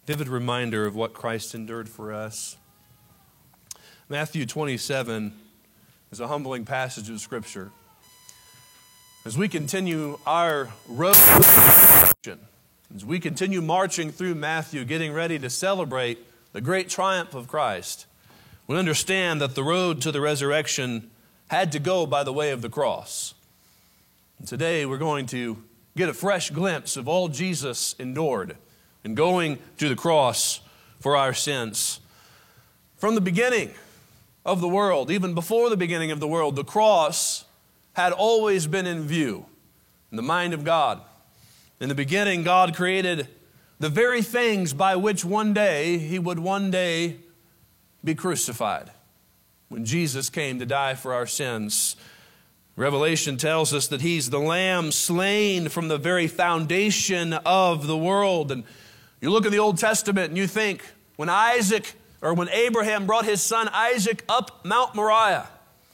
vivid reminder of what Christ endured for us. Matthew 27 is a humbling passage of Scripture. As we continue our road, as we continue marching through Matthew, getting ready to celebrate the great triumph of Christ, we understand that the road to the resurrection had to go by the way of the cross. And today we're going to get a fresh glimpse of all Jesus endured in going to the cross for our sins. From the beginning of the world, even before the beginning of the world, the cross had always been in view in the mind of God. In the beginning, God created the very things by which one day He would one day be crucified. When Jesus came to die for our sins, Revelation tells us that He's the Lamb slain from the very foundation of the world. And you look in the Old Testament and you think when Abraham brought his son Isaac up Mount Moriah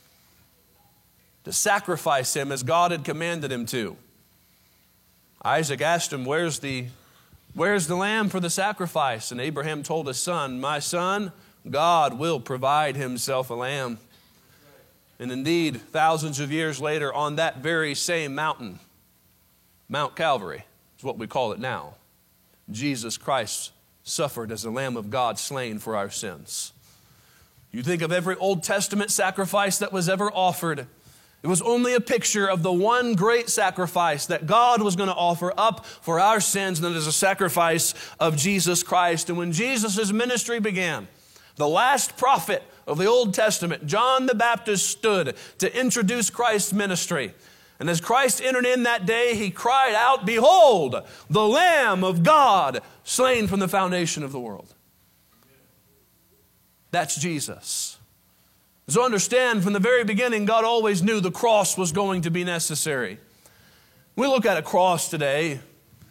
to sacrifice him as God had commanded him to, Isaac asked him, where's the lamb for the sacrifice? And Abraham told his son, my son, God will provide Himself a lamb. And indeed, thousands of years later, on that very same mountain, Mount Calvary is what we call it now, Jesus Christ suffered as the Lamb of God slain for our sins. You think of every Old Testament sacrifice that was ever offered, it was only a picture of the one great sacrifice that God was going to offer up for our sins, and that is a sacrifice of Jesus Christ. And when Jesus' ministry began, the last prophet of the Old Testament, John the Baptist, stood to introduce Christ's ministry. And as Christ entered in that day, He cried out, behold, the Lamb of God, slain from the foundation of the world. That's Jesus. So understand, from the very beginning, God always knew the cross was going to be necessary. We look at a cross today,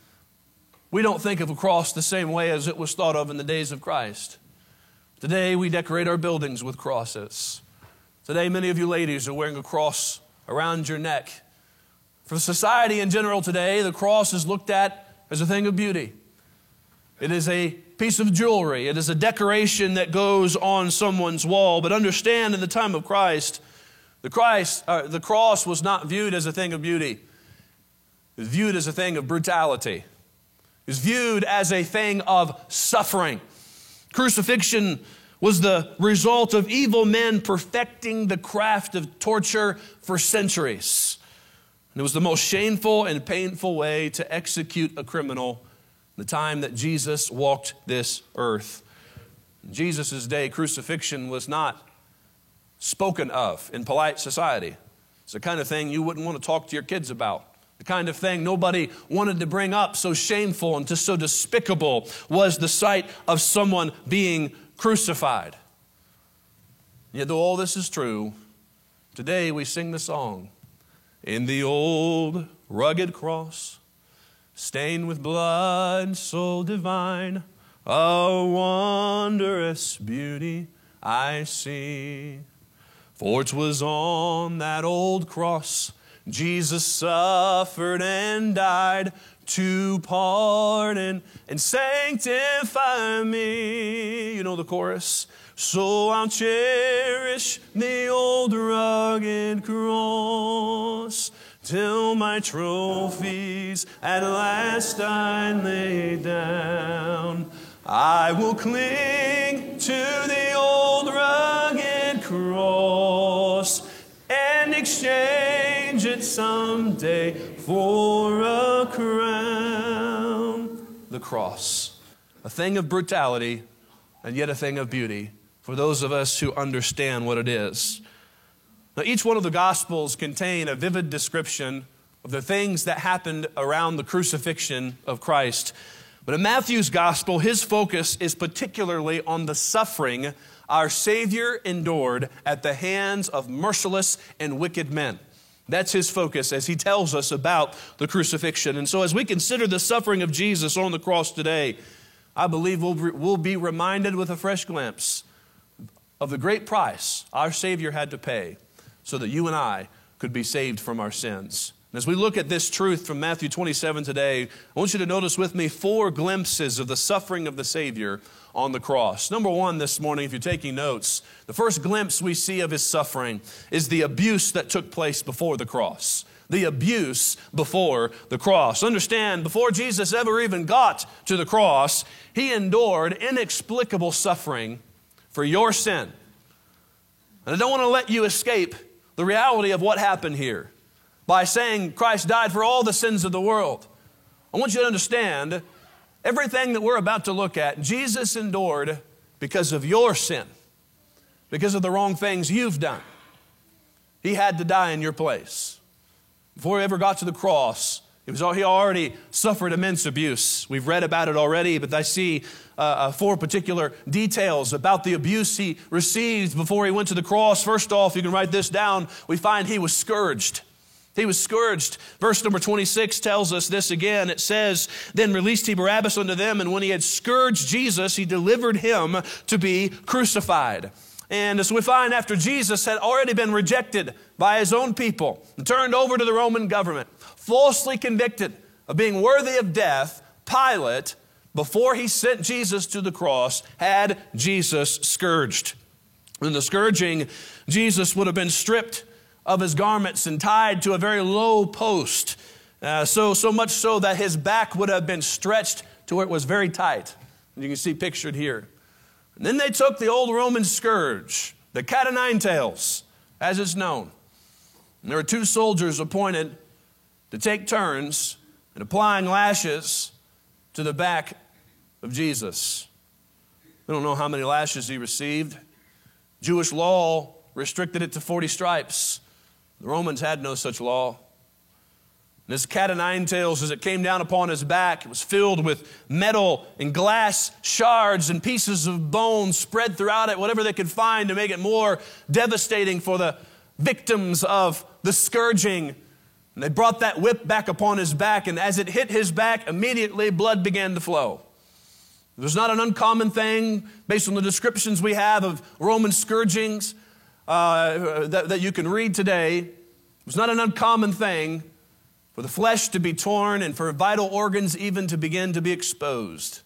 we don't think of a cross the same way as it was thought of in the days of Christ. Today, we decorate our buildings with crosses. Today, many of you ladies are wearing a cross around your neck. For society in general today, the cross is looked at as a thing of beauty. It is a piece of jewelry. It is a decoration that goes on someone's wall. But understand, in the time of Christ, the cross was not viewed as a thing of beauty. It was viewed as a thing of brutality. It was viewed as a thing of suffering. Crucifixion was the result of evil men perfecting the craft of torture for centuries. And it was the most shameful and painful way to execute a criminal the time that Jesus walked this earth. In Jesus' day, crucifixion was not spoken of in polite society. It's the kind of thing you wouldn't want to talk to your kids about. The kind of thing nobody wanted to bring up. So shameful and so despicable was the sight of someone being crucified. Yet though all this is true, today we sing the song, in the old rugged cross, stained with blood so divine, a wondrous beauty I see. For 'twas on that old cross Jesus suffered and died to pardon and sanctify me. You know the chorus. So I'll cherish the old rugged cross till my trophies at last I lay down. I will cling to the old rugged cross and exchange it someday for a crown. The cross, a thing of brutality and yet a thing of beauty for those of us who understand what it is. Now, each one of the Gospels contain a vivid description of the things that happened around the crucifixion of Christ. But in Matthew's Gospel, his focus is particularly on the suffering our Savior endured at the hands of merciless and wicked men. That's his focus as he tells us about the crucifixion. And so as we consider the suffering of Jesus on the cross today, I believe we'll be reminded with a fresh glimpse of the great price our Savior had to pay so that you and I could be saved from our sins. And as we look at this truth from Matthew 27 today, I want you to notice with me 4 glimpses of the suffering of the Savior on the cross. Number 1 this morning, if you're taking notes, the first glimpse we see of his suffering is the abuse that took place before the cross. The abuse before the cross. Understand, before Jesus ever even got to the cross, he endured inexplicable suffering for your sin. And I don't want to let you escape the reality of what happened here by saying Christ died for all the sins of the world. I want you to understand everything that we're about to look at, Jesus endured because of your sin, because of the wrong things you've done. He had to die in your place. Before he ever got to the cross, he already suffered immense abuse. We've read about it already, but I see 4 particular details about the abuse he received before he went to the cross. First off, you can write this down, we find he was scourged. He was scourged. Verse number 26 tells us this again. It says, "Then released he Barabbas unto them, and when he had scourged Jesus, he delivered him to be crucified." And as we find, after Jesus had already been rejected by his own people and turned over to the Roman government, falsely convicted of being worthy of death, Pilate, before he sent Jesus to the cross, had Jesus scourged. In the scourging, Jesus would have been stripped of his garments and tied to a very low post, so much so that his back would have been stretched to where it was very tight. And you can see pictured here. And then they took the old Roman scourge, the cat o' nine tails, as it's known. And there were 2 soldiers appointed to take turns in applying lashes to the back of Jesus. We don't know how many lashes he received. Jewish law restricted it to 40 stripes. The Romans had no such law. And this cat o' nine tails, as it came down upon his back, it was filled with metal and glass shards and pieces of bone spread throughout it, whatever they could find to make it more devastating for the victims of the scourging. And they brought that whip back upon his back, and as it hit his back, immediately blood began to flow. It was not an uncommon thing, based on the descriptions we have of Roman scourgings, that you can read today. It was not an uncommon thing for the flesh to be torn and for vital organs even to begin to be exposed.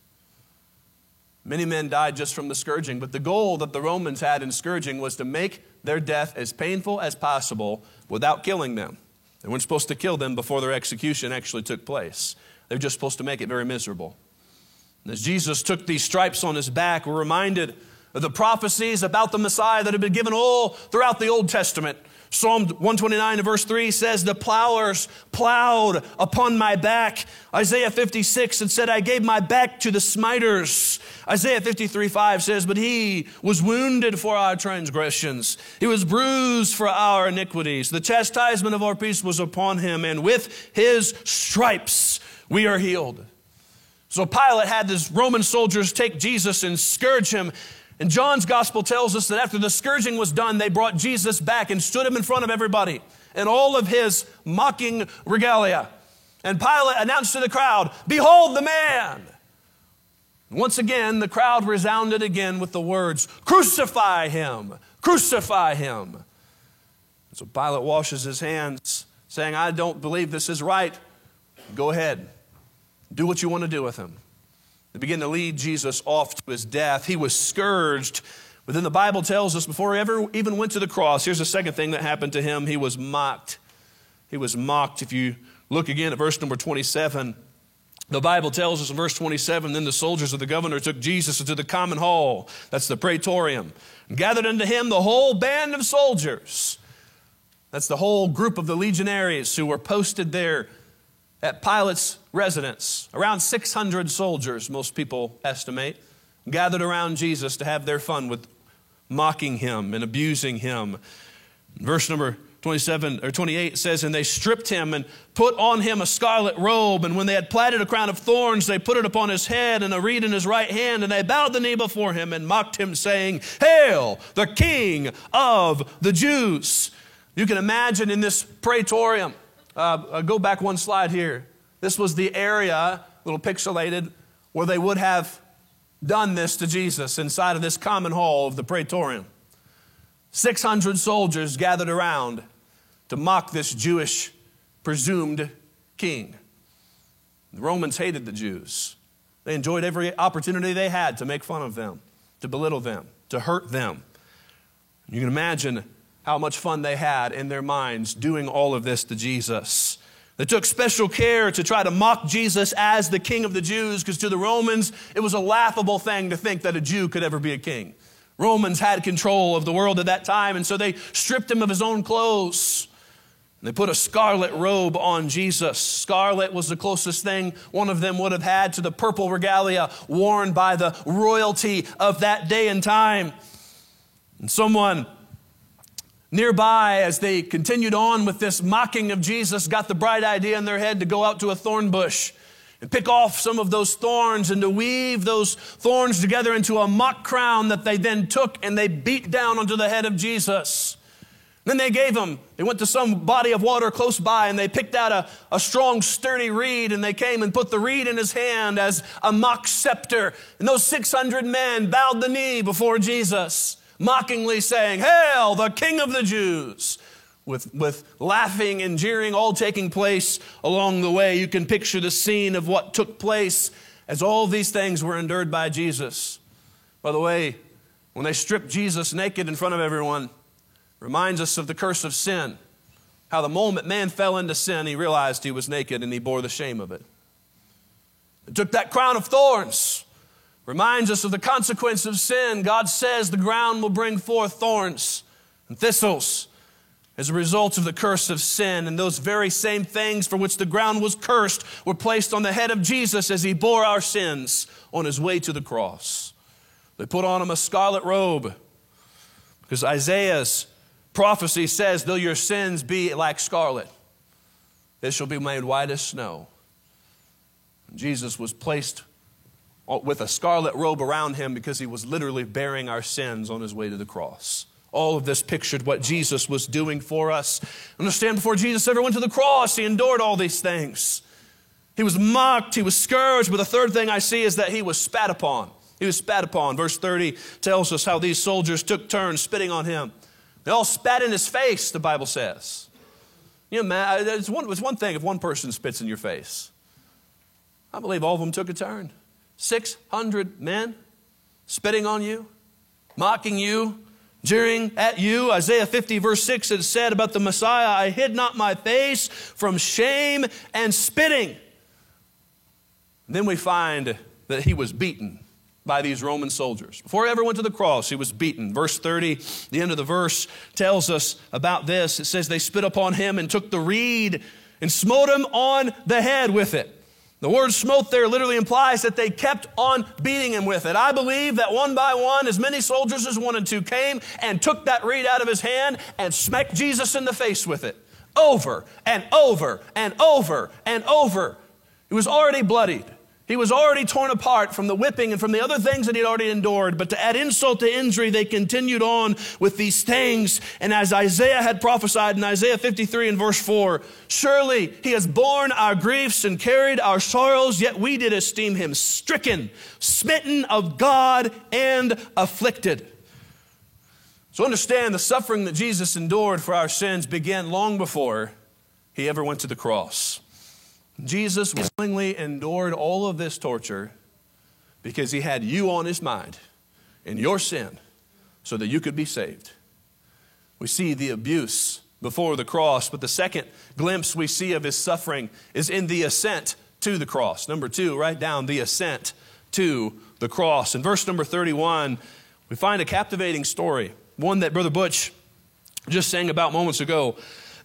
Many men died just from the scourging, but the goal that the Romans had in scourging was to make their death as painful as possible without killing them. They weren't supposed to kill them before their execution actually took place. They were just supposed to make it very miserable. And as Jesus took these stripes on his back, we're reminded of the prophecies about the Messiah that had been given all throughout the Old Testament. Psalm 129 and verse 3 says, "The plowers plowed upon my back." Isaiah 56 and said, "I gave my back to the smiters." Isaiah 53:5 says, "But he was wounded for our transgressions. He was bruised for our iniquities. The chastisement of our peace was upon him, and with his stripes we are healed." So Pilate had his Roman soldiers take Jesus and scourge him. And John's gospel tells us that after the scourging was done, they brought Jesus back and stood him in front of everybody in all of his mocking regalia. And Pilate announced to the crowd, "Behold the man." And once again, the crowd resounded again with the words, "Crucify him, crucify him." And so Pilate washes his hands, saying, "I don't believe this is right. Go ahead. Do what you want to do with him." They begin to lead Jesus off to his death. He was scourged. But then the Bible tells us before he ever even went to the cross, here's the second thing that happened to him. He was mocked. He was mocked. If you look again at verse number 27, the Bible tells us in verse 27, "Then the soldiers of the governor took Jesus into the common hall," that's the praetorium, "and gathered unto him the whole band of soldiers." That's the whole group of the legionaries who were posted there at Pilate's residence. Around 600 soldiers, most people estimate, gathered around Jesus to have their fun with mocking him and abusing him. Verse number 27 or 28 says, "And they stripped him and put on him a scarlet robe. And when they had platted a crown of thorns, they put it upon his head and a reed in his right hand. And they bowed the knee before him and mocked him, saying, 'Hail, the King of the Jews.'" You can imagine in this praetorium, go back one slide here. This was the area, a little pixelated, where they would have done this to Jesus inside of this common hall of the praetorium. 600 soldiers gathered around to mock this Jewish presumed king. The Romans hated the Jews. They enjoyed every opportunity they had to make fun of them, to belittle them, to hurt them. You can imagine how much fun they had in their minds doing all of this to Jesus. They took special care to try to mock Jesus as the king of the Jews, because to the Romans, it was a laughable thing to think that a Jew could ever be a king. Romans had control of the world at that time, and so they stripped him of his own clothes. They put a scarlet robe on Jesus. Scarlet was the closest thing one of them would have had to the purple regalia worn by the royalty of that day and time. And someone nearby, as they continued on with this mocking of Jesus, got the bright idea in their head to go out to a thorn bush and pick off some of those thorns and to weave those thorns together into a mock crown that they then took and they beat down onto the head of Jesus. Then they went to some body of water close by and they picked out a strong, sturdy reed, and they came and put the reed in his hand as a mock scepter. And those 600 men bowed the knee before Jesus, mockingly saying, "Hail, the King of the Jews!" With laughing and jeering all taking place along the way. You can picture the scene of what took place as all these things were endured by Jesus. By the way, when they stripped Jesus naked in front of everyone, reminds us of the curse of sin. How the moment man fell into sin, he realized he was naked and he bore the shame of it. They took that crown of thorns. Reminds us of the consequence of sin. God says the ground will bring forth thorns and thistles as a result of the curse of sin. And those very same things for which the ground was cursed were placed on the head of Jesus as he bore our sins on his way to the cross. They put on him a scarlet robe because Isaiah's prophecy says, though your sins be like scarlet, they shall be made white as snow. Jesus was placed with a scarlet robe around him because he was literally bearing our sins on his way to the cross. All of this pictured what Jesus was doing for us. Understand, before Jesus ever went to the cross, he endured all these things. He was mocked, he was scourged, but the third thing I see is that he was spat upon. He was spat upon. Verse 30 tells us how these soldiers took turns spitting on him. They all spat in his face, the Bible says. You know, man, it's one thing if one person spits in your face. I believe all of them took a turn. 600 men spitting on you, mocking you, jeering at you. Isaiah 50 verse 6, it said about the Messiah, "I hid not my face from shame and spitting." And then we find that he was beaten by these Roman soldiers. Before he ever went to the cross, he was beaten. Verse 30, the end of the verse tells us about this. It says, they spit upon him and took the reed and smote him on the head with it. The word smote there literally implies that they kept on beating him with it. I believe that one by one, as many soldiers as wanted to came and took that reed out of his hand and smacked Jesus in the face with it. Over and over and over and over. He was already bloodied. He was already torn apart from the whipping and from the other things that he'd already endured. But to add insult to injury, they continued on with these things. And as Isaiah had prophesied in Isaiah 53 and verse 4, surely he has borne our griefs and carried our sorrows, yet we did esteem him stricken, smitten of God, and afflicted. So understand, the suffering that Jesus endured for our sins began long before he ever went to the cross. Jesus willingly endured all of this torture because he had you on his mind and your sin so that you could be saved. We see the abuse before the cross, but the second glimpse we see of his suffering is in the ascent to the cross. Number 2, write down the ascent to the cross. In verse number 31, we find a captivating story, one that Brother Butch just sang about moments ago.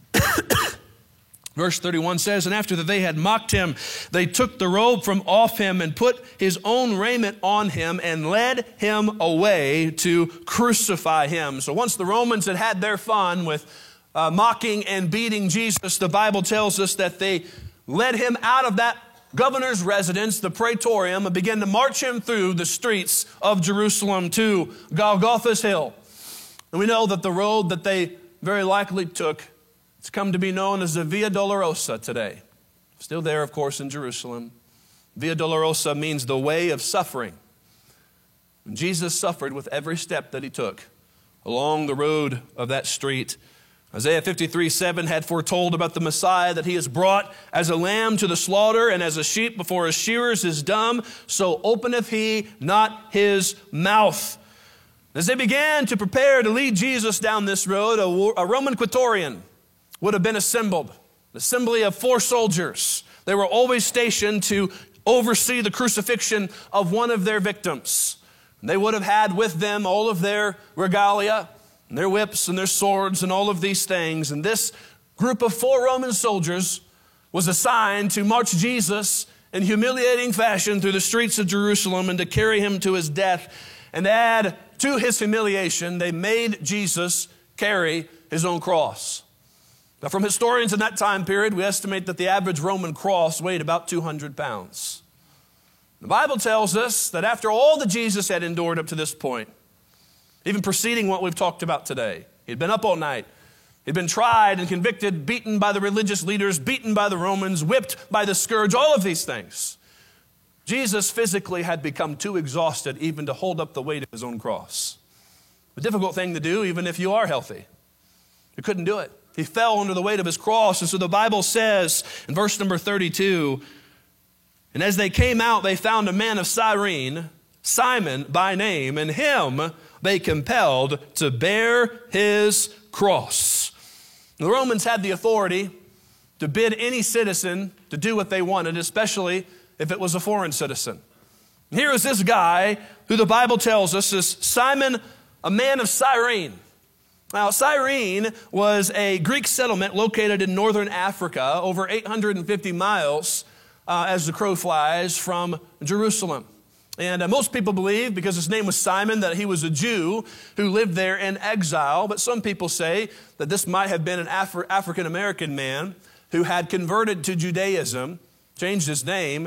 Verse 31 says, and after that they had mocked him, they took the robe from off him and put his own raiment on him and led him away to crucify him. So once the Romans had had their fun with mocking and beating Jesus, the Bible tells us that they led him out of that governor's residence, the praetorium, and began to march him through the streets of Jerusalem to Golgotha's hill. And we know that the road that they very likely took, it's come to be known as the Via Dolorosa today. Still there, of course, in Jerusalem. Via Dolorosa means the way of suffering. And Jesus suffered with every step that he took along the road of that street Isaiah 53:7 had foretold about the Messiah that he is brought as a lamb to the slaughter, and as a sheep before his shearers is dumb, so openeth he not his mouth. As they began to prepare to lead Jesus down this road, a Roman Praetorian would have been assembled, an assembly of 4 soldiers. They were always stationed to oversee the crucifixion of one of their victims. They would have had with them all of their regalia, and their whips and their swords and all of these things. And this group of 4 Roman soldiers was assigned to march Jesus in humiliating fashion through the streets of Jerusalem and to carry him to his death. And add to his humiliation, they made Jesus carry his own cross. Now, from historians in that time period, we estimate that the average Roman cross weighed about 200 pounds. The Bible tells us that after all that Jesus had endured up to this point, even preceding what we've talked about today, he'd been up all night, he'd been tried and convicted, beaten by the religious leaders, beaten by the Romans, whipped by the scourge, all of these things. Jesus physically had become too exhausted even to hold up the weight of his own cross. A difficult thing to do even if you are healthy. He couldn't do it. He fell under the weight of his cross. And so the Bible says in verse number 32, and as they came out, they found a man of Cyrene, Simon by name, and him they compelled to bear his cross. The Romans had the authority to bid any citizen to do what they wanted, especially if it was a foreign citizen. And here is this guy who the Bible tells us is Simon, a man of Cyrene. Now, Cyrene was a Greek settlement located in northern Africa, over 850 miles as the crow flies from Jerusalem. And most people believe, because his name was Simon, that he was a Jew who lived there in exile. But some people say that this might have been an African-American man who had converted to Judaism, changed his name.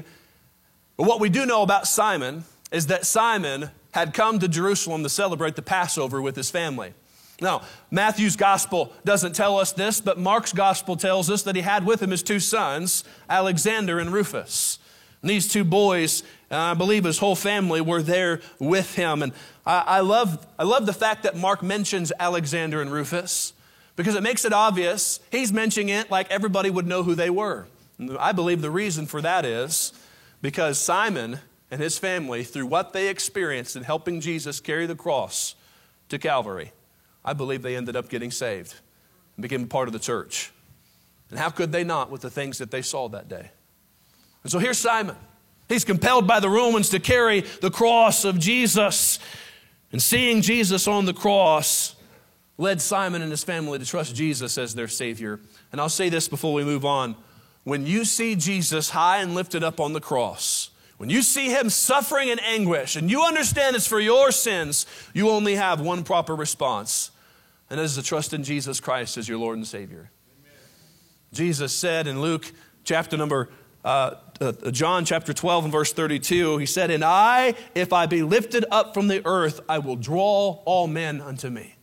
But what we do know about Simon is that Simon had come to Jerusalem to celebrate the Passover with his family. Now, Matthew's gospel doesn't tell us this, but Mark's gospel tells us that he had with him his 2 sons, Alexander and Rufus. And these 2 boys, I believe his whole family, were there with him. And I love the fact that Mark mentions Alexander and Rufus, because it makes it obvious he's mentioning it like everybody would know who they were. And I believe the reason for that is because Simon and his family, through what they experienced in helping Jesus carry the cross to Calvary, I believe they ended up getting saved and became part of the church. And how could they not with the things that they saw that day? And so here's Simon. He's compelled by the Romans to carry the cross of Jesus. And seeing Jesus on the cross led Simon and his family to trust Jesus as their Savior. And I'll say this before we move on. When you see Jesus high and lifted up on the cross, when you see him suffering in anguish, and you understand it's for your sins, you only have one proper response, and that is to trust in Jesus Christ as your Lord and Savior. Amen. Jesus said in Luke chapter number John chapter 12 and verse 32, he said, and I, if I be lifted up from the earth, I will draw all men unto me.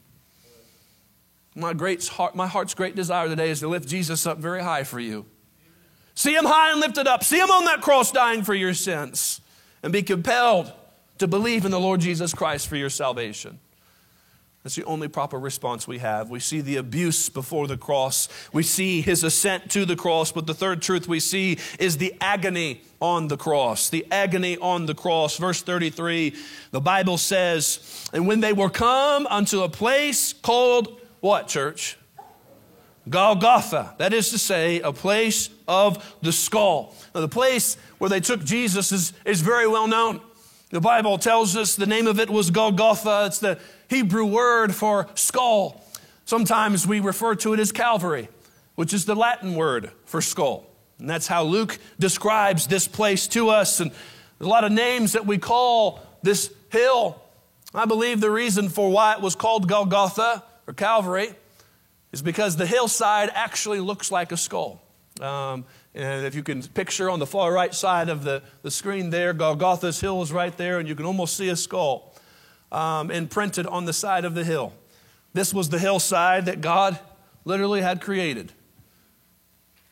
My heart's great desire today is to lift Jesus up very high for you. See him high and lifted up. See him on that cross dying for your sins. And be compelled to believe in the Lord Jesus Christ for your salvation. That's the only proper response we have. We see the abuse before the cross. We see his ascent to the cross. But the third truth we see is the agony on the cross. The agony on the cross. Verse 33, the Bible says, and when they were come unto a place called what, church? Golgotha. That is to say, a place of the skull. Now, the place where they took Jesus is very well known. The Bible tells us the name of it was Golgotha. It's the Hebrew word for skull. Sometimes we refer to it as Calvary, which is the Latin word for skull. And that's how Luke describes this place to us. And there's a lot of names that we call this hill. I believe the reason for why it was called Golgotha or Calvary is because the hillside actually looks like a skull. And if you can picture on the far right side of the screen there, Golgotha's hill is right there, and you can almost see a skull imprinted on the side of the hill. This was the hillside that God literally had created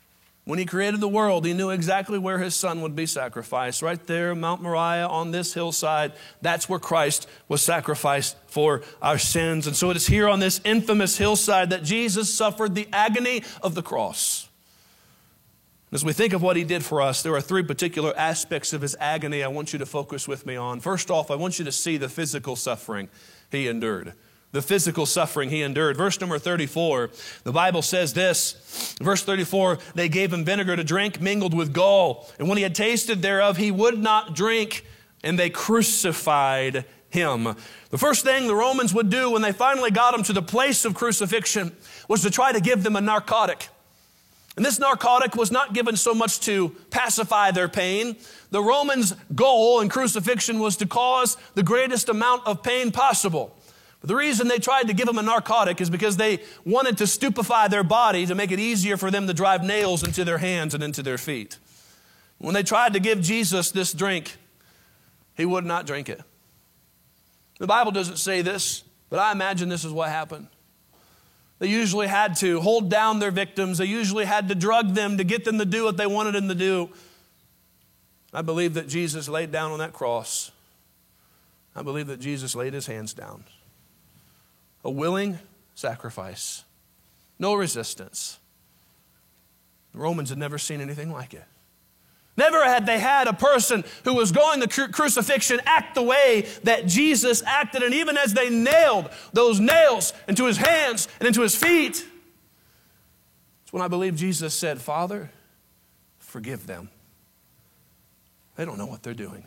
When he created the world, he knew exactly where his son would be sacrificed. Right there, Mount Moriah on this hillside, that's where Christ was sacrificed for our sins. And so it is here on this infamous hillside that Jesus suffered the agony of the cross. As we think of what he did for us, there are three particular aspects of his agony I want you to focus with me on. First off, I want you to see the physical suffering he endured. The physical suffering he endured. Verse number 34, the Bible says this. Verse 34, they gave him vinegar to drink mingled with gall. And when he had tasted thereof, he would not drink, and they crucified him. The first thing the Romans would do when they finally got him to the place of crucifixion was to try to give them a narcotic. And this narcotic was not given so much to pacify their pain. The Romans' goal in crucifixion was to cause the greatest amount of pain possible. But the reason they tried to give them a narcotic is because they wanted to stupefy their body to make it easier for them to drive nails into their hands and into their feet. When they tried to give Jesus this drink, he would not drink it. The Bible doesn't say this, but I imagine this is what happened. They usually had to hold down their victims. They usually had to drug them to get them to do what they wanted them to do. I believe that Jesus laid down on that cross. I believe that Jesus laid his hands down. A willing sacrifice. No resistance. The Romans had never seen anything like it. Never had they had a person who was going to crucifixion act the way that Jesus acted. And even as they nailed those nails into his hands and into his feet, that's when I believe Jesus said, Father, forgive them. They don't know what they're doing.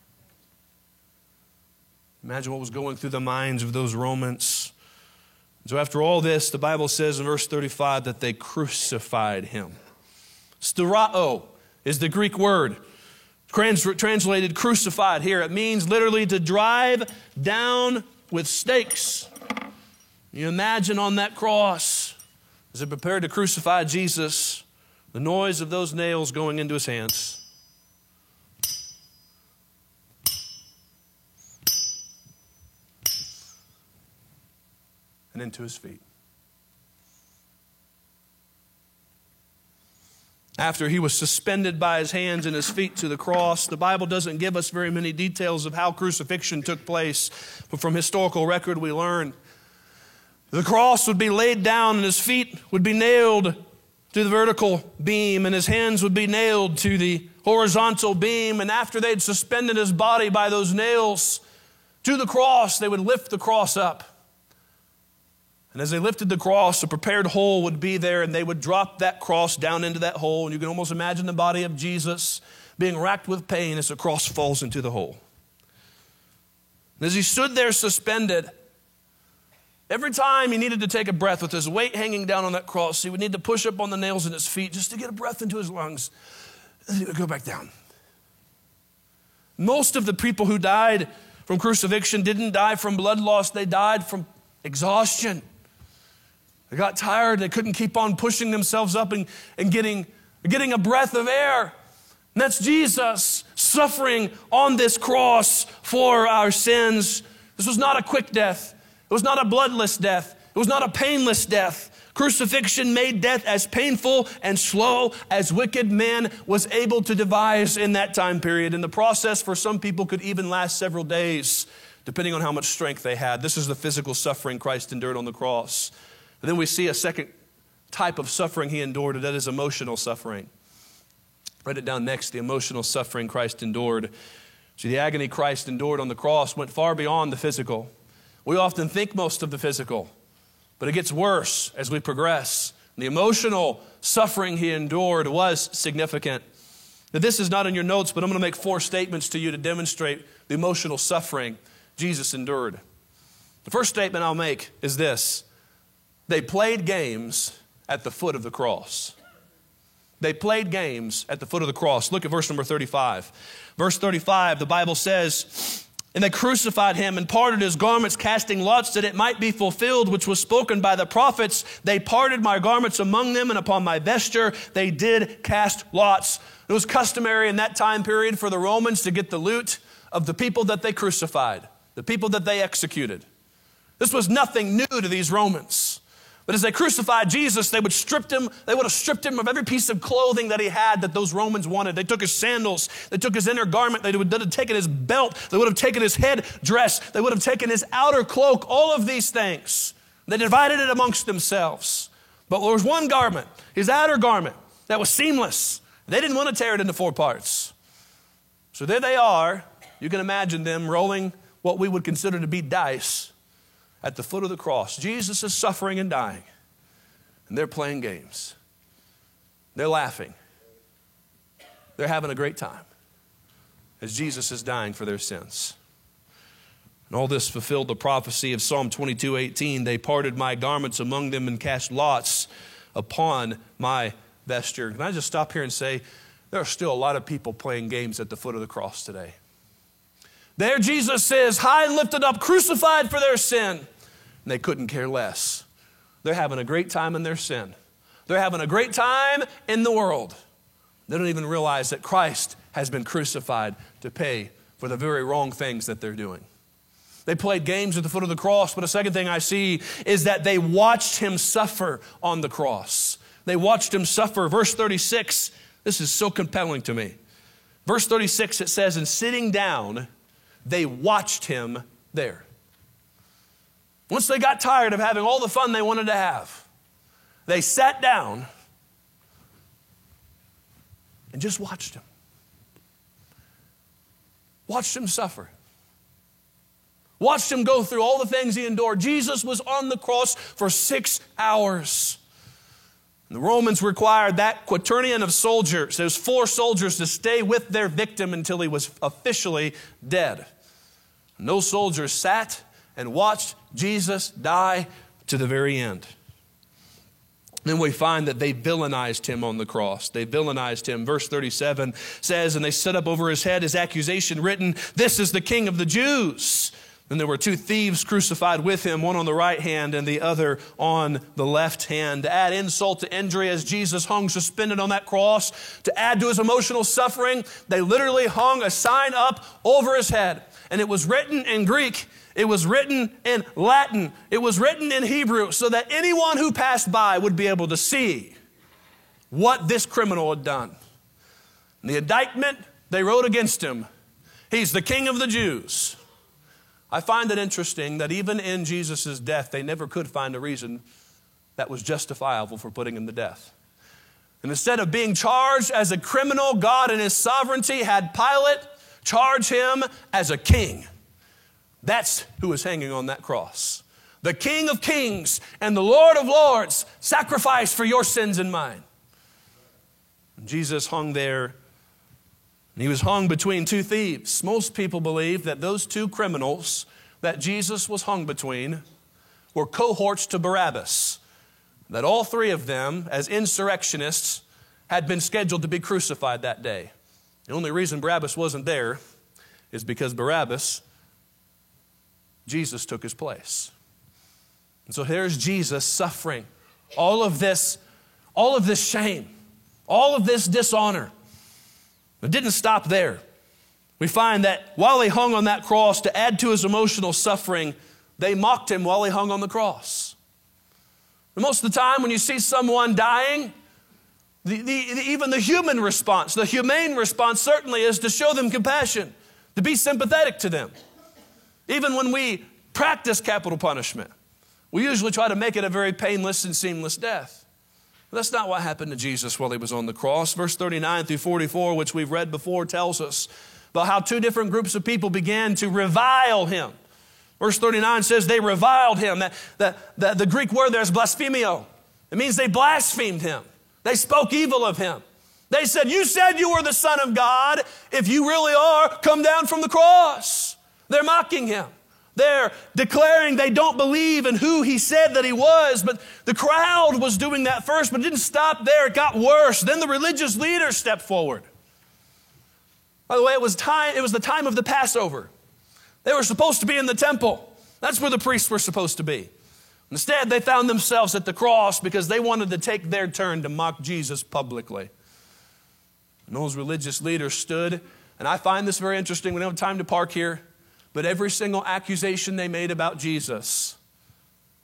Imagine what was going through the minds of those Romans. So after all this, the Bible says in verse 35 that they crucified him. Sterao is the Greek word translated crucified here. It means literally to drive down with stakes. You imagine on that cross, as they prepared to crucify Jesus, the noise of those nails going into his hands. And into his feet. After he was suspended by his hands and his feet to the cross, the Bible doesn't give us very many details of how crucifixion took place, but from historical record we learn the cross would be laid down and his feet would be nailed to the vertical beam and his hands would be nailed to the horizontal beam, and after they'd suspended his body by those nails to the cross, they would lift the cross up. And as they lifted the cross, a prepared hole would be there, and they would drop that cross down into that hole. And you can almost imagine the body of Jesus being racked with pain as the cross falls into the hole. And as he stood there suspended, every time he needed to take a breath with his weight hanging down on that cross, he would need to push up on the nails in his feet just to get a breath into his lungs. And he would go back down. Most of the people who died from crucifixion didn't die from blood loss. They died from exhaustion. They got tired. They couldn't keep on pushing themselves up and getting a breath of air. And that's Jesus suffering on this cross for our sins. This was not a quick death. It was not a bloodless death. It was not a painless death. Crucifixion made death as painful and slow as wicked man was able to devise in that time period. And the process for some people could even last several days, depending on how much strength they had. This is the physical suffering Christ endured on the cross. And then we see a second type of suffering he endured, and that is emotional suffering. Write it down next, the emotional suffering Christ endured. See, the agony Christ endured on the cross went far beyond the physical. We often think most of the physical, but it gets worse as we progress. The emotional suffering he endured was significant. Now, this is not in your notes, but I'm going to make 4 statements to you to demonstrate the emotional suffering Jesus endured. The first statement I'll make is this. They played games at the foot of the cross. They played games at the foot of the cross. Look at verse number 35. Verse 35, the Bible says, and they crucified him and parted his garments, casting lots that it might be fulfilled, which was spoken by the prophets. They parted my garments among them, and upon my vesture they did cast lots. It was customary in that time period for the Romans to get the loot of the people that they crucified, the people that they executed. This was nothing new to these Romans. But as they crucified Jesus, they would have stripped him of every piece of clothing that he had that those Romans wanted. They took his sandals, they took his inner garment, they would have taken his belt, they would have taken his head dress, they would have taken his outer cloak, all of these things. They divided it amongst themselves. But there was one garment, his outer garment, that was seamless. They didn't want to tear it into 4 parts. So there they are. You can imagine them rolling what we would consider to be dice at the foot of the cross. Jesus is suffering and dying, and they're playing games. They're laughing. They're having a great time as Jesus is dying for their sins. And all this fulfilled the prophecy of Psalm 22:18. They parted my garments among them and cast lots upon my vesture. Can I just stop here and say, there are still a lot of people playing games at the foot of the cross today. There Jesus is, high and lifted up, crucified for their sin. And they couldn't care less. They're having a great time in their sin. They're having a great time in the world. They don't even realize that Christ has been crucified to pay for the very wrong things that they're doing. They played games at the foot of the cross, but a second thing I see is that they watched him suffer on the cross. They watched him suffer. Verse 36, this is so compelling to me. Verse 36, it says, and sitting down, they watched him there. Once they got tired of having all the fun they wanted to have, they sat down and just watched him. Watched him suffer. Watched him go through all the things he endured. Jesus was on the cross for 6 hours. And the Romans required that quaternion of soldiers, those 4 soldiers, to stay with their victim until he was officially dead. And those soldiers sat and watched Jesus die to the very end. Then we find that they villainized him on the cross. They villainized him. Verse 37 says, and they set up over his head his accusation written, this is the King of the Jews. Then there were 2 thieves crucified with him, one on the right hand and the other on the left hand. To add insult to injury, as Jesus hung suspended on that cross, to add to his emotional suffering, they literally hung a sign up over his head. And it was written in Greek, it was written in Latin, it was written in Hebrew, so that anyone who passed by would be able to see what this criminal had done. And the indictment they wrote against him, he's the King of the Jews. I find it interesting that even in Jesus' death, they never could find a reason that was justifiable for putting him to death. And instead of being charged as a criminal, God in his sovereignty had Pilate charge him as a king. That's who was hanging on that cross. The King of Kings and the Lord of Lords sacrificed for your sins and mine. And Jesus hung there. And he was hung between 2 thieves. Most people believe that those 2 criminals that Jesus was hung between were cohorts to Barabbas. That all 3 of them, as insurrectionists, had been scheduled to be crucified that day. The only reason Barabbas wasn't there is because Barabbas, Jesus took his place. And so here's Jesus suffering all of this shame, all of this dishonor. It didn't stop there. We find that while he hung on that cross, to add to his emotional suffering, they mocked him while he hung on the cross. And most of the time when you see someone dying, even the human response, the humane response certainly is to show them compassion, to be sympathetic to them. Even when we practice capital punishment, we usually try to make it a very painless and seamless death. That's not what happened to Jesus while he was on the cross. Verse 39 through 44, which we've read before, tells us about how 2 different groups of people began to revile him. Verse 39 says they reviled him. The Greek word there is blasphemio. It means they blasphemed him. They spoke evil of him. They said, you said you were the Son of God. If you really are, come down from the cross. They're mocking him. They're declaring they don't believe in who he said that he was. But the crowd was doing that first, but it didn't stop there. It got worse. Then the religious leaders stepped forward. By the way, it was the time of the Passover. They were supposed to be in the temple. That's where the priests were supposed to be. Instead, they found themselves at the cross because they wanted to take their turn to mock Jesus publicly. And those religious leaders stood, and I find this very interesting. We don't have time to park here. But every single accusation they made about Jesus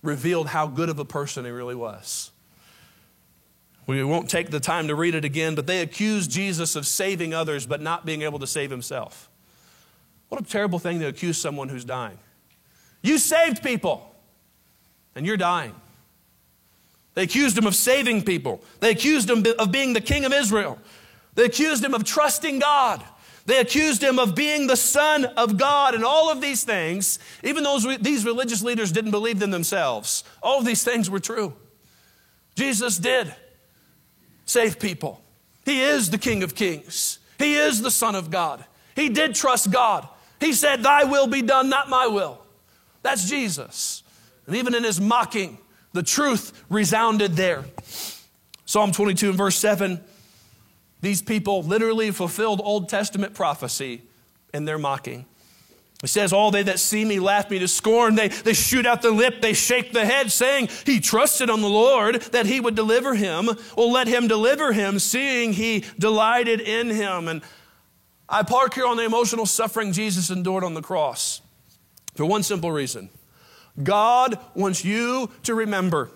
revealed how good of a person he really was. We won't take the time to read it again, but they accused Jesus of saving others but not being able to save himself. What a terrible thing to accuse someone who's dying. You saved people, and you're dying. They accused him of saving people. They accused him of being the king of Israel. They accused him of trusting God. They accused him of being the Son of God, and all of these things, even though these religious leaders didn't believe them themselves, all of these things were true. Jesus did save people. He is the King of Kings. He is the Son of God. He did trust God. He said, "Thy will be done, not my will." That's Jesus. And even in his mocking, the truth resounded there. Psalm 22 and verse 7, these people literally fulfilled Old Testament prophecy in their mocking. It says, "All they that see me laugh me to scorn. They shoot out the lip, they shake the head, saying, he trusted on the Lord that he would deliver him. Well, let him deliver him, seeing he delighted in him." And I park here on the emotional suffering Jesus endured on the cross for one simple reason. God wants you to remember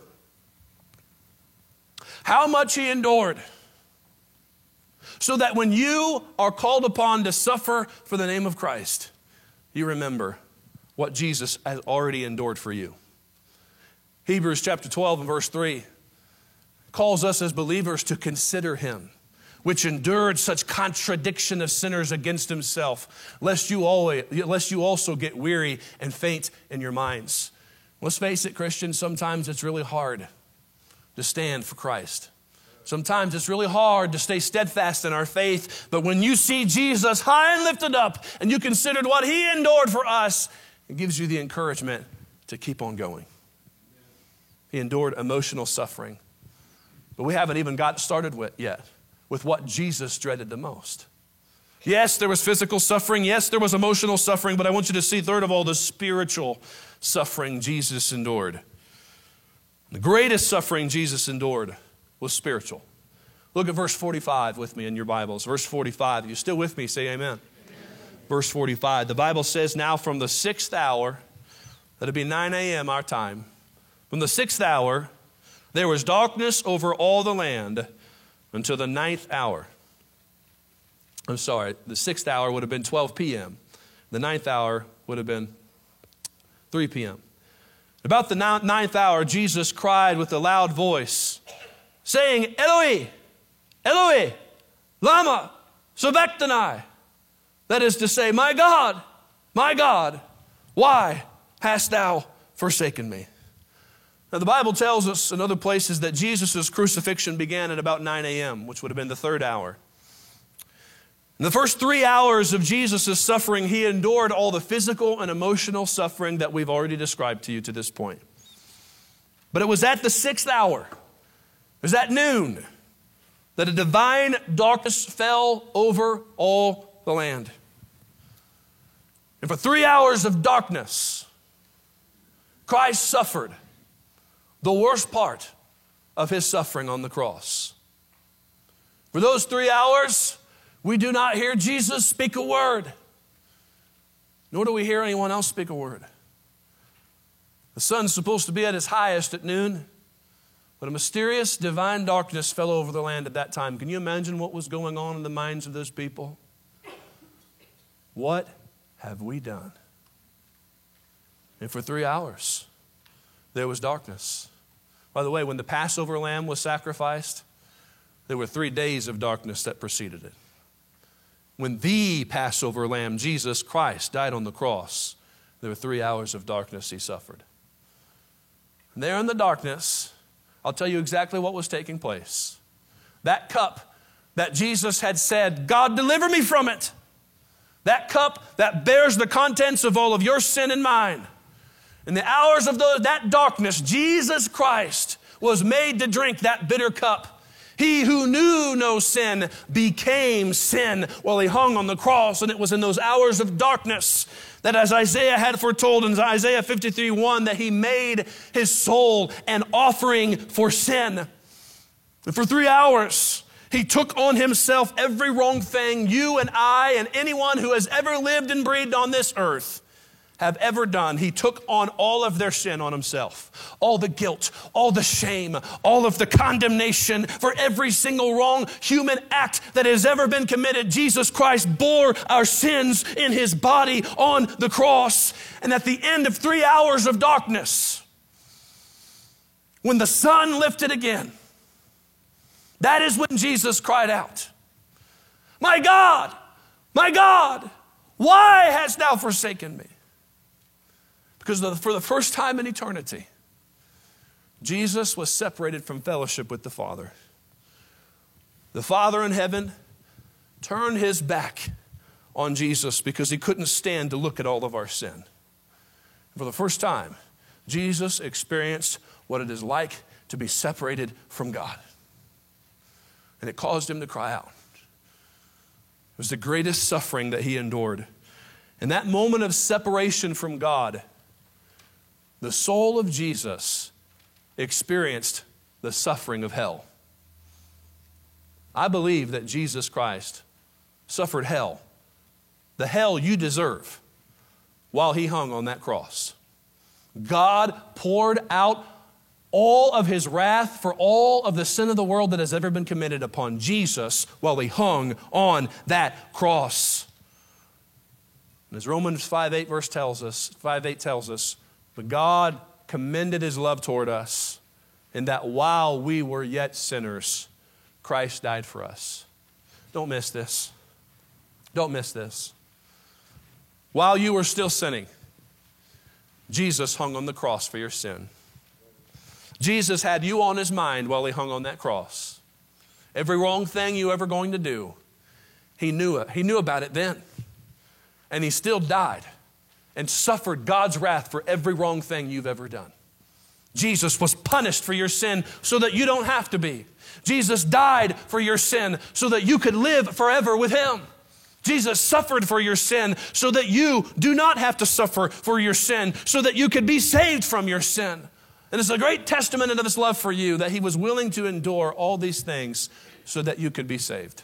how much he endured, so that when you are called upon to suffer for the name of Christ, you remember what Jesus has already endured for you. Hebrews chapter 12 and verse 3 calls us as believers to consider him, which endured such contradiction of sinners against himself, lest you also get weary and faint in your minds. Let's face it, Christians, sometimes it's really hard to stand for Christ. Sometimes it's really hard to stay steadfast in our faith, but when you see Jesus high and lifted up and you considered what he endured for us, it gives you the encouragement to keep on going. He endured emotional suffering, but we haven't even got started yet with what Jesus dreaded the most. Yes, there was physical suffering. Yes, there was emotional suffering, but I want you to see, third of all, the spiritual suffering Jesus endured. The greatest suffering Jesus endured was spiritual. Look at verse 45 with me in your Bibles. Verse 45. You still with me? Say amen. Amen. Verse 45. The Bible says, "Now from the 6th hour," that'd be 9 a.m. our time, "from the 6th hour, there was darkness over all the land until the 9th hour." I'm sorry, the 6th hour would have been 12 p.m. The 9th hour would have been 3 p.m. About the 9th hour, Jesus cried with a loud voice, saying, "Eloi, Eloi, lama sabachthani." That is to say, my God, why hast thou forsaken me?" Now the Bible tells us in other places that Jesus' crucifixion began at about 9 a.m., which would have been the 3rd hour. In the first 3 hours of Jesus' suffering, he endured all the physical and emotional suffering that we've already described to you to this point. But it was at the 6th hour, it was at noon, that a divine darkness fell over all the land. And for 3 hours of darkness, Christ suffered the worst part of his suffering on the cross. For those 3 hours, we do not hear Jesus speak a word, nor do we hear anyone else speak a word. The sun's supposed to be at its highest at noon, but a mysterious divine darkness fell over the land at that time. Can you imagine what was going on in the minds of those people? What have we done? And for 3 hours, there was darkness. By the way, when the Passover lamb was sacrificed, there were 3 days of darkness that preceded it. When the Passover lamb, Jesus Christ, died on the cross, there were 3 hours of darkness he suffered. And there in the darkness, I'll tell you exactly what was taking place. That cup that Jesus had said, "God, deliver me from it." That cup that bears the contents of all of your sin and mine. In the hours of that darkness, Jesus Christ was made to drink that bitter cup. He who knew no sin became sin while he hung on the cross. And it was in those hours of darkness that, as Isaiah had foretold in Isaiah 53:1, that he made his soul an offering for sin. And for 3 hours, he took on himself every wrong thing you and I and anyone who has ever lived and breathed on this earth have ever done, he took on all of their sin on himself. All the guilt, all the shame, all of the condemnation for every single wrong human act that has ever been committed. Jesus Christ bore our sins in his body on the cross. And at the end of 3 hours of darkness, when the sun lifted again, that is when Jesus cried out, my God, why hast thou forsaken me? Because for the first time in eternity, Jesus was separated from fellowship with the Father. The Father in heaven turned his back on Jesus because he couldn't stand to look at all of our sin. For the first time, Jesus experienced what it is like to be separated from God. And it caused him to cry out. It was the greatest suffering that he endured. In that moment of separation from God, the soul of Jesus experienced the suffering of hell. I believe that Jesus Christ suffered hell, the hell you deserve, while he hung on that cross. God poured out all of his wrath for all of the sin of the world that has ever been committed upon Jesus while he hung on that cross. And as Romans 5:8 tells us, but God commended his love toward us in that while we were yet sinners, Christ died for us. Don't miss this. Don't miss this. While you were still sinning, Jesus hung on the cross for your sin. Jesus had you on his mind while he hung on that cross. Every wrong thing you ever going to do, he knew it. He knew about it then. And he still died and suffered God's wrath for every wrong thing you've ever done. Jesus was punished for your sin so that you don't have to be. Jesus died for your sin so that you could live forever with him. Jesus suffered for your sin so that you do not have to suffer for your sin, so that you could be saved from your sin. And it's a great testament of his love for you that he was willing to endure all these things so that you could be saved.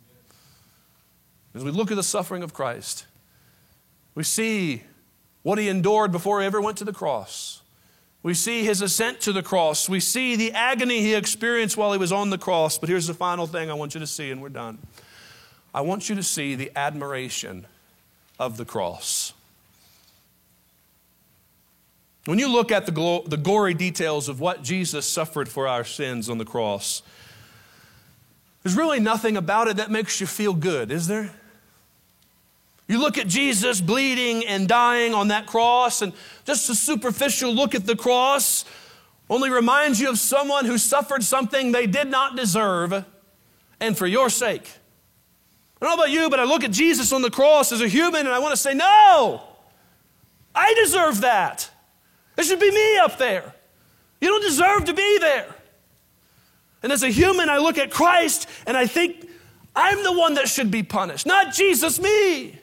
As we look at the suffering of Christ, we see what he endured before he ever went to the cross. We see his ascent to the cross. We see the agony he experienced while he was on the cross. But here's the final thing I want you to see, and we're done. I want you to see the admiration of the cross. When you look at the gory details of what Jesus suffered for our sins on the cross, there's really nothing about it that makes you feel good, is there? You look at Jesus bleeding and dying on that cross, and just a superficial look at the cross only reminds you of someone who suffered something they did not deserve, and for your sake. I don't know about you, but I look at Jesus on the cross as a human, and I want to say, no, I deserve that. It should be me up there. You don't deserve to be there. And as a human, I look at Christ, and I think, I'm the one that should be punished, not Jesus, me.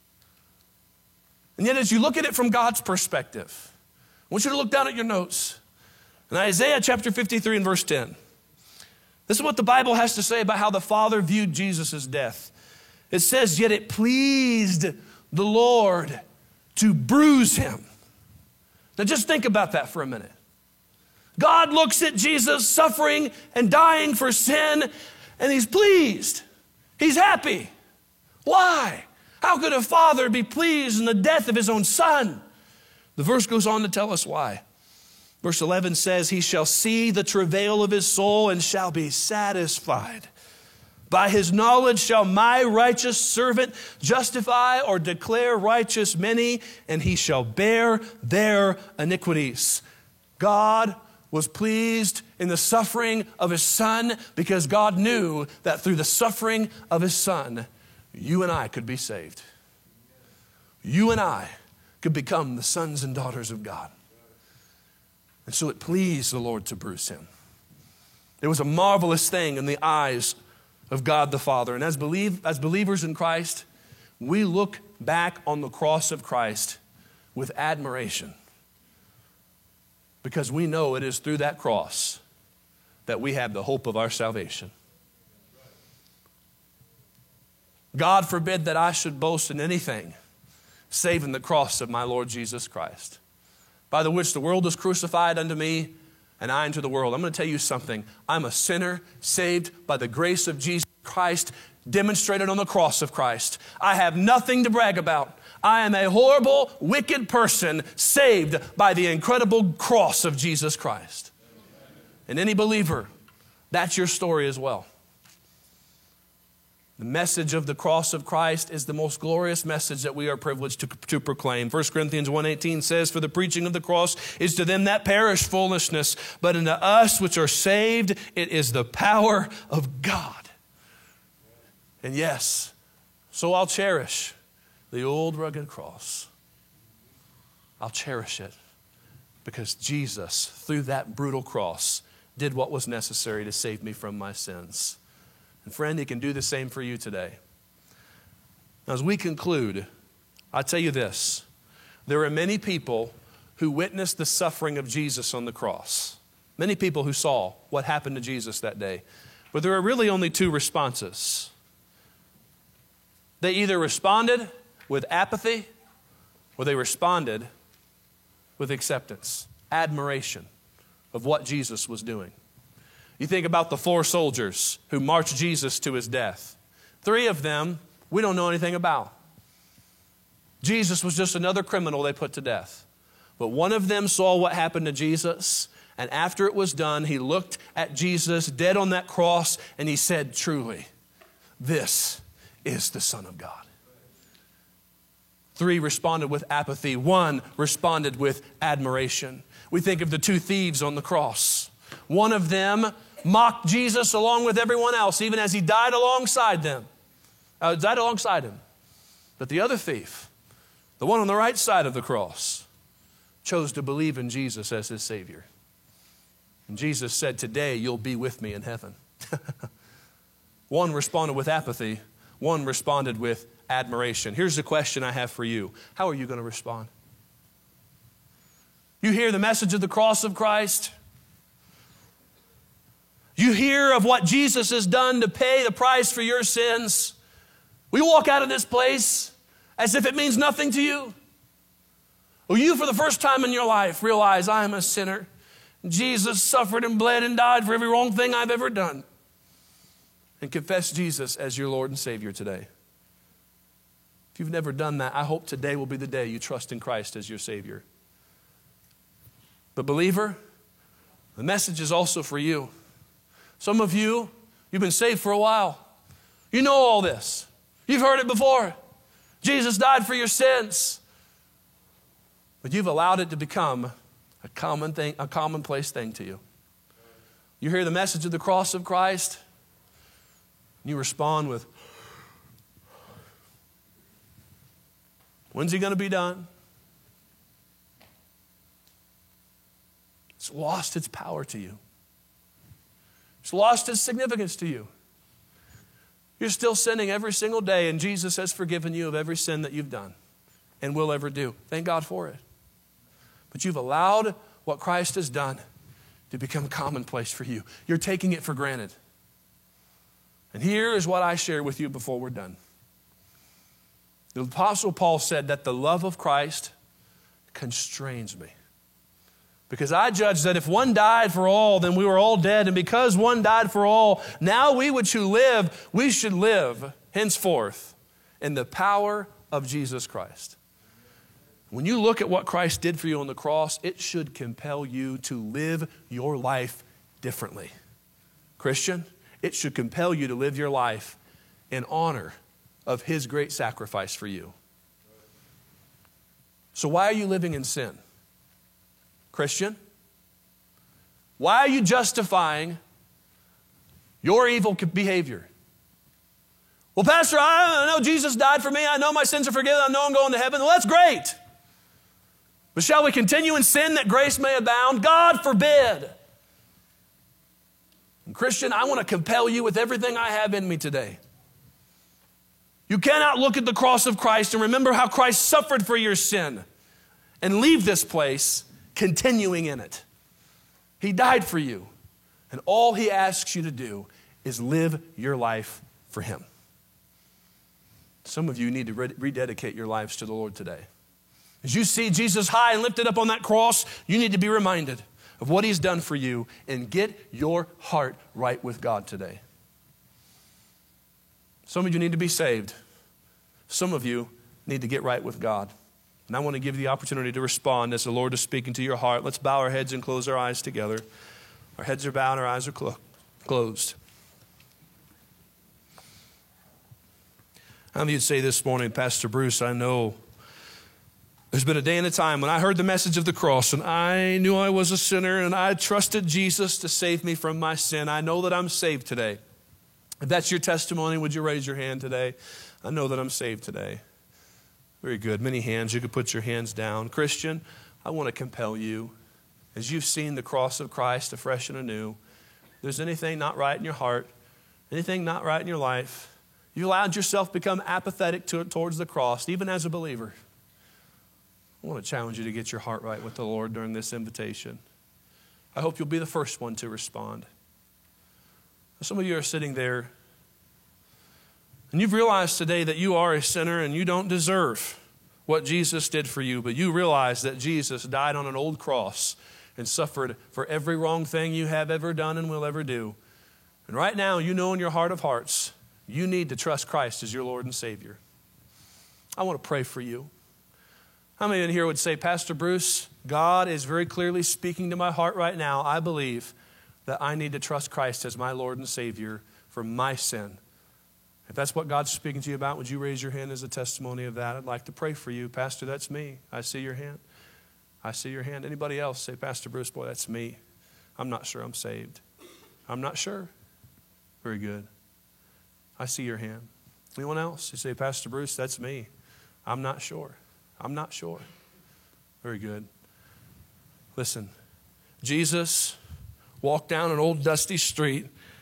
And yet as you look at it from God's perspective, I want you to look down at your notes. In Isaiah chapter 53 and verse 10, this is what the Bible has to say about how the Father viewed Jesus' death. It says, yet it pleased the Lord to bruise him. Now just think about that for a minute. God looks at Jesus suffering and dying for sin, and he's pleased. He's happy. Why? How could a father be pleased in the death of his own son? The verse goes on to tell us why. Verse 11 says, he shall see the travail of his soul and shall be satisfied. By his knowledge shall my righteous servant justify or declare righteous many, and he shall bear their iniquities. God was pleased in the suffering of his son because God knew that through the suffering of his son, you and I could be saved. You and I could become the sons and daughters of God. And so it pleased the Lord to bruise him. It was a marvelous thing in the eyes of God the Father. And as believers in Christ, we look back on the cross of Christ with admiration, because we know it is through that cross that we have the hope of our salvation. God forbid that I should boast in anything save in the cross of my Lord Jesus Christ, by the which the world is crucified unto me, and I unto the world. I'm going to tell you something. I'm a sinner saved by the grace of Jesus Christ, demonstrated on the cross of Christ. I have nothing to brag about. I am a horrible, wicked person saved by the incredible cross of Jesus Christ. And any believer, that's your story as well. The message of the cross of Christ is the most glorious message that we are privileged to proclaim. 1 Corinthians 1:18 says, for the preaching of the cross is to them that perish foolishness, but unto us which are saved, it is the power of God. And yes, so I'll cherish the old rugged cross. I'll cherish it because Jesus, through that brutal cross, did what was necessary to save me from my sins. And friend, He can do the same for you today. Now, as we conclude, I'll tell you this. There are many people who witnessed the suffering of Jesus on the cross. Many people who saw what happened to Jesus that day. But there are really only two responses. They either responded with apathy or they responded with acceptance, admiration of what Jesus was doing. You think about the 4 soldiers who marched Jesus to his death. 3 of them we don't know anything about. Jesus was just another criminal they put to death. But one of them saw what happened to Jesus, and after it was done, he looked at Jesus dead on that cross, and he said, truly, this is the Son of God. 3 responded with apathy. 1 responded with admiration. We think of the 2 thieves on the cross. One of them mocked Jesus along with everyone else, even as he died alongside him. But the other thief, the one on the right side of the cross, chose to believe in Jesus as his Savior. And Jesus said, today you'll be with me in heaven. 1 responded with apathy. 1 responded with admiration. Here's the question I have for you. How are you going to respond? You hear the message of the cross of Christ. You hear of what Jesus has done to pay the price for your sins. We walk out of this place as if it means nothing to you. Or you, for the first time in your life, realize I am a sinner. Jesus suffered and bled and died for every wrong thing I've ever done. And confess Jesus as your Lord and Savior today. If you've never done that, I hope today will be the day you trust in Christ as your Savior. But believer, the message is also for you. Some of you, you've been saved for a while. You know all this. You've heard it before. Jesus died for your sins. But you've allowed it to become a commonplace thing to you. You hear the message of the cross of Christ, and you respond with, when's He going to be done? It's lost its power to you. It's lost its significance to you. You're still sinning every single day, and Jesus has forgiven you of every sin that you've done and will ever do. Thank God for it. But you've allowed what Christ has done to become commonplace for you. You're taking it for granted. And here is what I share with you before we're done. The Apostle Paul said that the love of Christ constrains me. Because I judge that if one died for all, then we were all dead. And because one died for all, now we which who live, we should live henceforth in the power of Jesus Christ. When you look at what Christ did for you on the cross, it should compel you to live your life differently. Christian, it should compel you to live your life in honor of His great sacrifice for you. So why are you living in sin? Christian, why are you justifying your evil behavior? Well, Pastor, I know Jesus died for me. I know my sins are forgiven. I know I'm going to heaven. Well, that's great. But shall we continue in sin that grace may abound? God forbid. And Christian, I want to compel you with everything I have in me today. You cannot look at the cross of Christ and remember how Christ suffered for your sin and leave this place continuing in it. He died for you, and all He asks you to do is live your life for Him. Some of you need to rededicate your lives to the Lord today. As you see Jesus high and lifted up on that cross, you need to be reminded of what he's done for you and get your heart right with God today. Some of you need to be saved. Some of you need to get right with God. And I want to give you the opportunity to respond as the Lord is speaking to your heart. Let's bow our heads and close our eyes together. Our heads are bowed, our eyes are closed. How many of you say this morning, Pastor Bruce, I know there's been a day and a time when I heard the message of the cross and I knew I was a sinner and I trusted Jesus to save me from my sin. I know that I'm saved today. If that's your testimony, would you raise your hand today? I know that I'm saved today. Very good. Many hands. You could put your hands down. Christian, I want to compel you, as you've seen the cross of Christ afresh and anew, if there's anything not right in your heart, anything not right in your life, you allowed yourself to become apathetic towards the cross, even as a believer, I want to challenge you to get your heart right with the Lord during this invitation. I hope you'll be the first one to respond. Some of you are sitting there and you've realized today that you are a sinner and you don't deserve what Jesus did for you, but you realize that Jesus died on an old cross and suffered for every wrong thing you have ever done and will ever do. And right now, you know in your heart of hearts, you need to trust Christ as your Lord and Savior. I want to pray for you. How many in here would say, Pastor Bruce, God is very clearly speaking to my heart right now. I believe that I need to trust Christ as my Lord and Savior for my sin. If that's what God's speaking to you about, would you raise your hand as a testimony of that? I'd like to pray for you. Pastor, that's me. I see your hand. I see your hand. Anybody else say, Pastor Bruce, boy, that's me. I'm not sure I'm saved. I'm not sure. Very good. I see your hand. Anyone else? You say, Pastor Bruce, that's me. I'm not sure. I'm not sure. Very good. Listen, Jesus walked down an old dusty street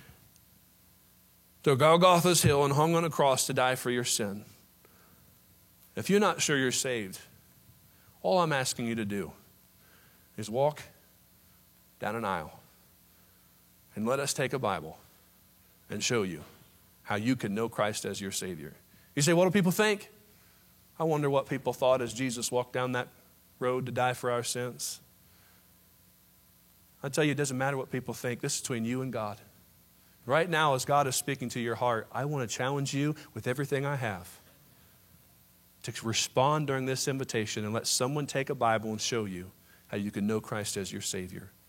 to Golgotha's hill and hung on a cross to die for your sin. If you're not sure you're saved, all I'm asking you to do is walk down an aisle and let us take a Bible and show you how you can know Christ as your Savior. You say, what do people think? I wonder what people thought as Jesus walked down that road to die for our sins. I tell you, it doesn't matter what people think. This is between you and God. Right now, as God is speaking to your heart, I want to challenge you with everything I have to respond during this invitation and let someone take a Bible and show you how you can know Christ as your Savior.